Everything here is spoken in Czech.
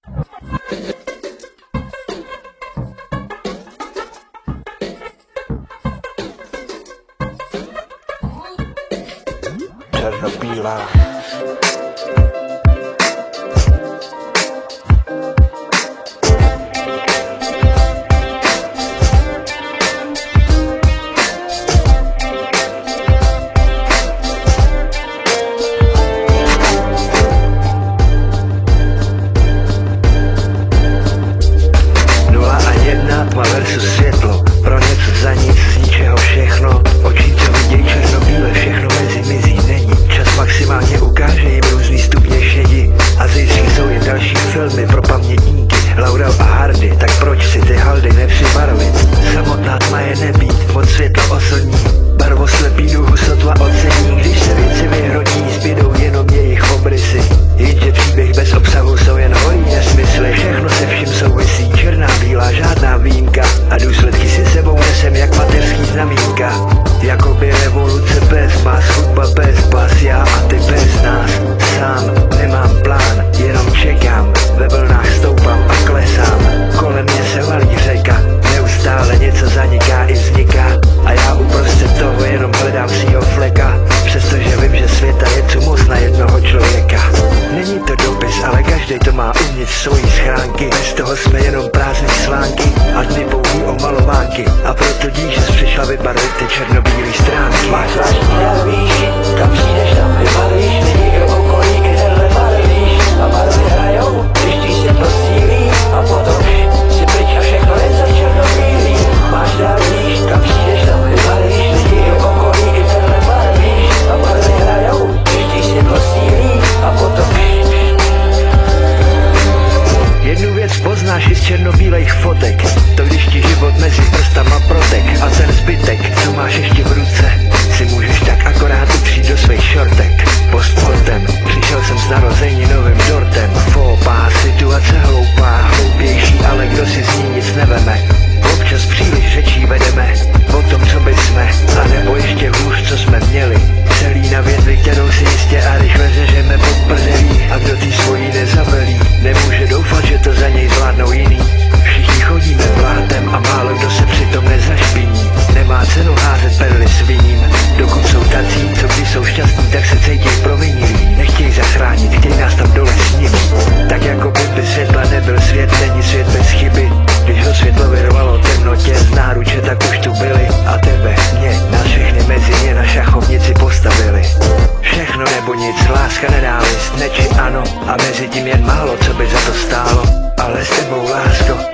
Černobílá. Tma versus světlo, pro něco za nic, z ničeho všechno. Oči, co viděj černobíle, všechno mezi mizí není. Čas maximálně ukáže jim různý stupně šedi. A zejstří jsou jen další filmy pro pamětníky, Laurel a Hardy, tak proč si ty haldy nepřibarvit? Samotná tma je nebýt, moc světlo oslní, barvoslepý duhu sotva ocení. Když se věci vyhrotí, zbydou jenom jejich obrysy. Jenže příběh bez obsahu jsou jen holý nesmysly. Všechno se vším souvisí, černá bílá, žádná výjimka. A důsledky si sebou nesem jak mateřský znamínka. Jakoby revoluce bez más, hudba bez bas, já a ty bez nás. Sám nemám plán, jenom čekám, ve vlnách stoupám a klesám. Kolem mě se valí řeka, neustále něco zaniká i vzniká. A já uprostřed toho jenom hledám svýho fleka. Přestože vím, že světa je tu moc na jednoho člověka. Není to dopis, ale každej to má uvnitř svojí schránky. Bez toho jsme jenom prázdný slánky a dny pouhý omalovánky. A proto díš, že jsi přišla vybarvit ty černobílý stránky. Máš zvláštní nevíš, kam přijdeš, tam vybarvíš. Lidi i okolí, i tenhle barvíš. A barvy hrajou, když ty světlo sílí. A potom si pryč a všechno je za černobílý. Máš nevíš, kam přijdeš, tam vybarvíš. Lidi i okolí, i tenhle barvíš. A barvy hrajou, když ty světlo sílí. A potom jednu věc poznáš i z černobílejch fotek. To když ti život mezi prstama protek. A ten zbytek, co máš ještě v ruce, si můžeš tak akorát upřít do svých šortek. Postmortem přišel jsem s narozeninovým dortem. Fópa, situace hloupá, hloupější, ale kdo si z ní nic neveme. Občas příliš řečí vedeme o tom, co by jsme, a nebo ještě hůř, co jsme měli. Celý na větvi, kterou si jistě a rychle řežeme pod prdelí. A kdo tý svojí nezavelí, nemůže doufat, že to za něj zvládnou jiný. Všichni chodíme blátem a málo kdo se přitom nezašpiní. Nemá cenu házet perly sviním, dokud jsou tací, co když jsou šťastní, tak se cítí provinilí. Nechtějí zachránit, chtějí nás tam dole s nimi. Tak jako by bez světla nebyl svět, není svět bez chyby. Když ho světlo vyrvalo temnotě z náruče, tak už tu byli. A tebe, mě, nás všechny mezi ně na šachovnici postavili. Všechno nebo nic, láska, nenávist, ne či ano. A mezi tím jen málo, co by za to stálo. Ale s tebou, lásko,